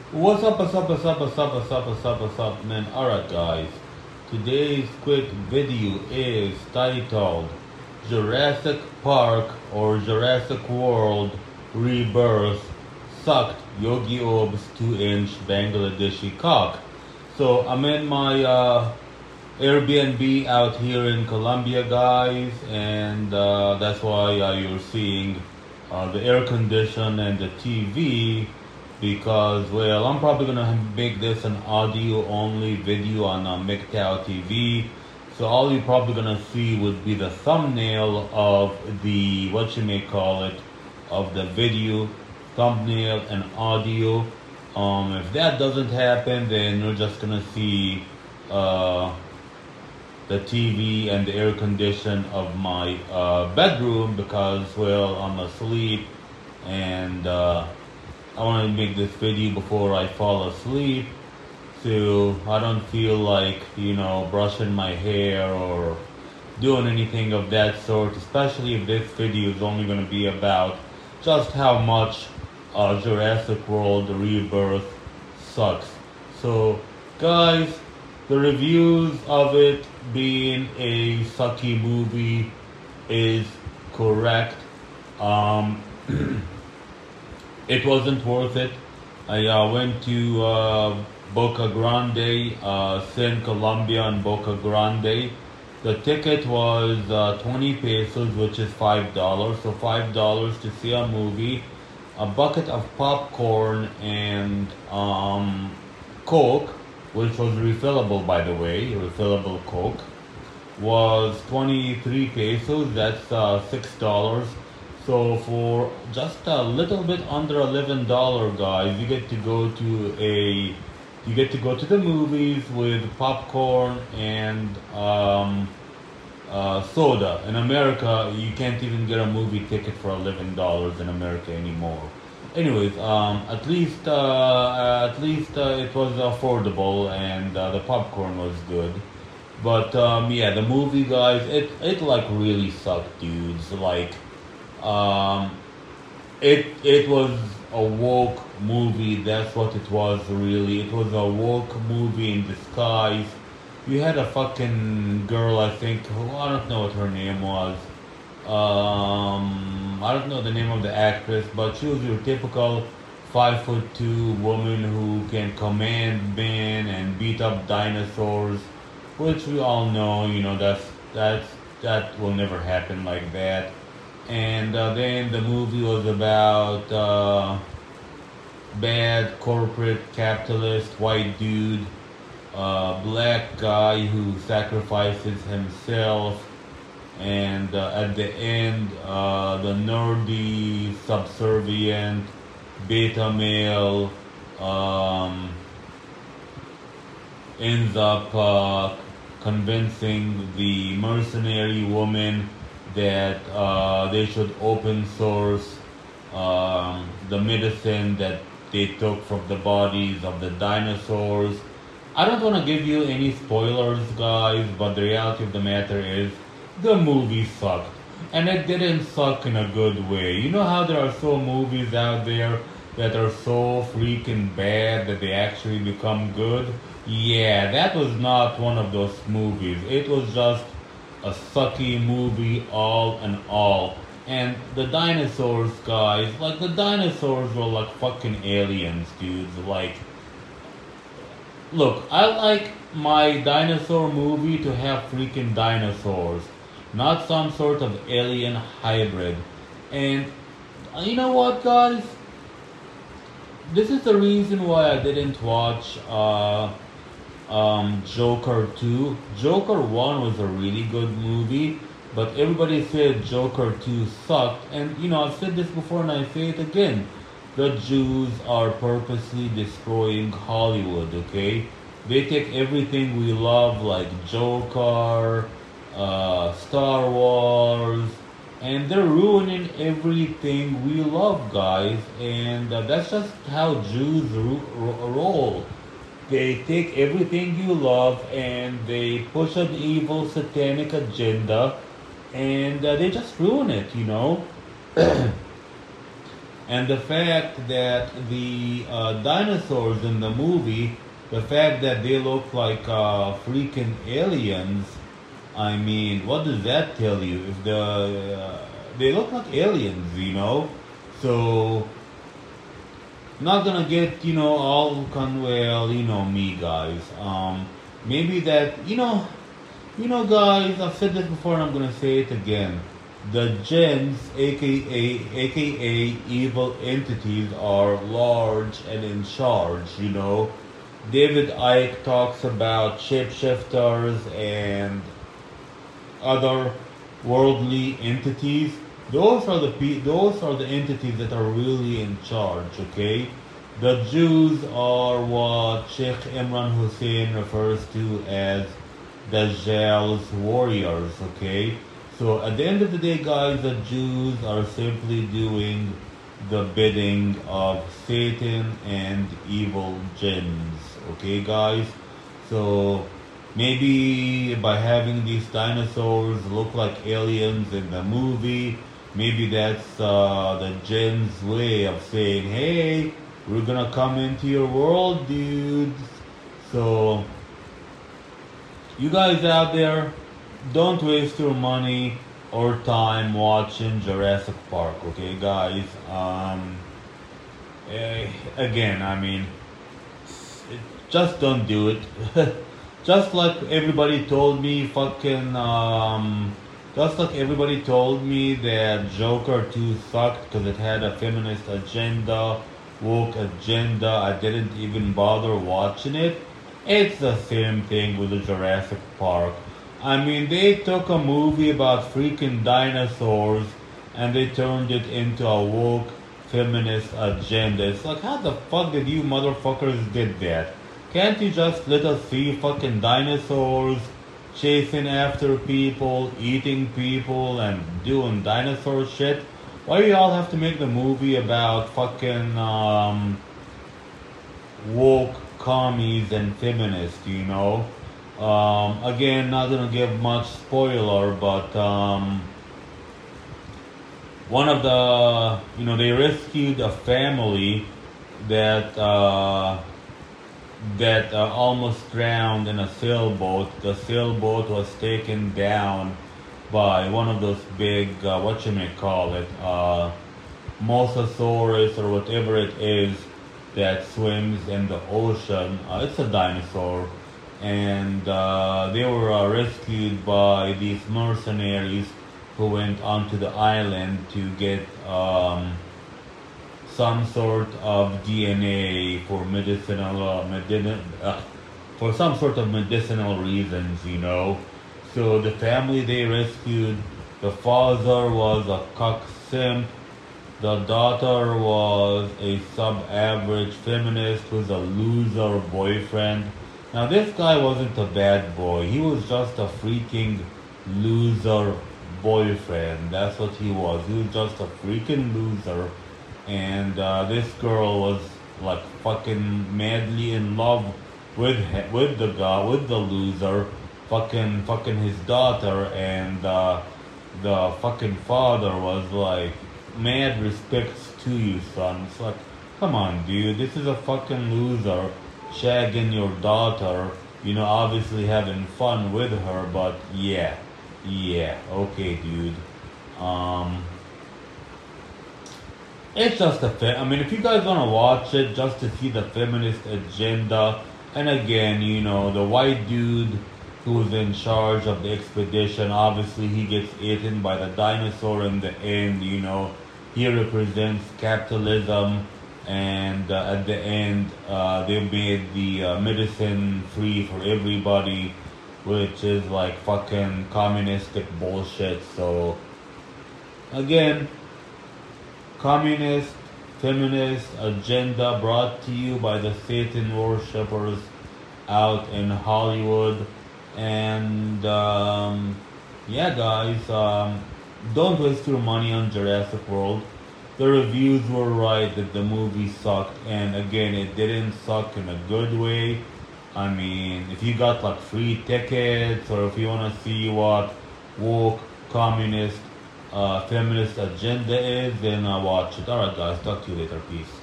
What's up, what's up, what's up, what's up, what's up, what's up, what's up, man? Alright, guys. Today's quick video is titled Jurassic Park or Jurassic World Rebirth Sucked Yogi Ob's 2-inch Bangladeshi cock. So, I'm in my Airbnb out here in Colombia, guys, and that's why you're seeing the air condition and the TV because, well, I'm probably gonna make this an audio only video on MGTOW TV. So all you're probably gonna see would be the thumbnail of the, what you may call it, of the video, thumbnail and audio. If that doesn't happen, then you're just gonna see the TV and the air condition of my bedroom because, well, I'm asleep and I want to make this video before I fall asleep so I don't feel like, brushing my hair or doing anything of that sort, especially if this video is only going to be about just how much Jurassic World Rebirth sucks. So, guys, the reviews of it being a sucky movie is correct. It wasn't worth it. I went to Boca Grande, San Colombia and Boca Grande. The ticket was 20 pesos, which is $5. So $5 to see a movie, a bucket of popcorn and Coke, which was refillable, by the way, refillable Coke, was 23 pesos. That's $6. So for just a little bit under $11, guys, you get to go to the movies with popcorn and soda. In America, you can't even get a movie ticket for $11 in America anymore. Anyways, at least it was affordable and the popcorn was good. But yeah, the movie, guys, it like really sucked, dudes. Like. It was a woke movie. That's what it was, really. It was a woke movie in disguise. You had a fucking girl, I think, who, I don't know what her name was. I don't know the name of the actress, but she was your typical 5'2" woman who can command men and beat up dinosaurs, which we all know, that will never happen like that. And then the movie was about bad corporate capitalist white dude, black guy who sacrifices himself, and at the end, the nerdy, subservient beta male ends up convincing the mercenary woman that they should open source the medicine that they took from the bodies of the dinosaurs. I don't want to give you any spoilers, guys, but the reality of the matter is the movie sucked. And it didn't suck in a good way. You know how there are so movies out there that are so freaking bad that they actually become good? Yeah, that was not one of those movies. It was just a sucky movie all in all. And the dinosaurs, guys, like the dinosaurs were like fucking aliens, dudes. Like, look, I like my dinosaur movie to have freaking dinosaurs, not some sort of alien hybrid. And you know what, guys? This is the reason why I didn't watch Joker 2. Joker 1 was a really good movie, but everybody said Joker 2 sucked. And I've said this before and I say it again. The Jews are purposely destroying Hollywood, okay? They take everything we love, like Joker, Star Wars, and they're ruining everything we love, guys. And that's just how Jews roll. They take everything you love and they push an evil satanic agenda and they just ruin it. And the fact that the dinosaurs in the movie, the fact that they look like freaking aliens, I mean, what does that tell you? If they look like aliens, you know, so not gonna get all well, me guys. Maybe that guys. I've said this before, and I'm gonna say it again. The gens, aka evil entities, are large and in charge. David Icke talks about shapeshifters and other worldly entities. Those are the entities that are really in charge. Okay, the Jews are what Sheikh Imran Hussein refers to as Dajjal's warriors. Okay, so at the end of the day, guys, the Jews are simply doing the bidding of Satan and evil jinns. Okay, guys, so maybe by having these dinosaurs look like aliens in the movie, maybe that's the jin's way of saying, hey, we're gonna come into your world, dudes. So, you guys out there, don't waste your money or time watching Jurassic Park, okay, guys? Again, I mean, just don't do it. Just like everybody told me, just like everybody told me that Joker 2 sucked because it had a feminist agenda, woke agenda. I didn't even bother watching it. It's the same thing with the Jurassic Park. I mean, they took a movie about freaking dinosaurs and they turned it into a woke feminist agenda. It's like, how the fuck did you motherfuckers did that? Can't you just let us see fucking dinosaurs chasing after people, eating people, and doing dinosaur shit? Why do y'all have to make the movie about fucking woke commies and feminists, Again, not gonna give much spoiler, but one of they rescued a family that almost drowned in a sailboat. The sailboat was taken down by one of those big, Mosasaurus or whatever it is that swims in the ocean. It's a dinosaur. And they were rescued by these mercenaries who went onto the island to get some sort of DNA for for some sort of medicinal reasons, So the family they rescued, the father was a cock simp, the daughter was a sub-average feminist with a loser boyfriend. Now this guy wasn't a bad boy, he was just a freaking loser boyfriend. That's what he was. He was just a freaking loser. And this girl was like fucking madly in love with the guy, with the loser, fucking his daughter, and the fucking father was like, mad respects to you, son. It's like, come on, dude, this is a fucking loser shagging your daughter, obviously having fun with her, but yeah, okay, dude. It's just I mean, if you guys want to watch it just to see the feminist agenda, and again, the white dude who was in charge of the expedition, obviously he gets eaten by the dinosaur in the end, he represents capitalism, and at the end, they made the medicine free for everybody, which is like fucking communistic bullshit. So, again, communist, feminist agenda brought to you by the Satan worshippers out in Hollywood. And yeah, guys, don't waste your money on Jurassic World. The reviews were right that the movie sucked, and again, it didn't suck in a good way. I mean, if you got like free tickets, or if you want to see what woke communist feminist agenda is, then watch it. Alright guys, talk to you later. Peace.